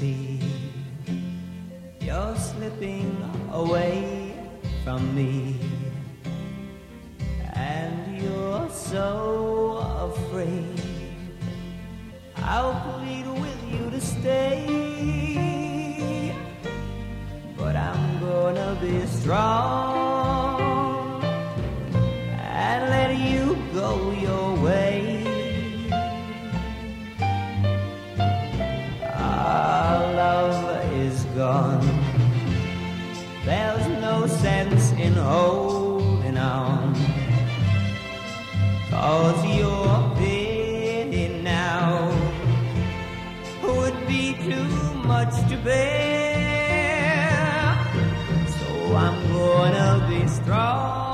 see you're slipping away from me, and you're so afraid. I'll plead with you to stay, but I'm gonna be strong and let you go your way. Our love is gone. There's no sense in holding on, 'cause your pity now would be too much to bear. So I'm gonna be strong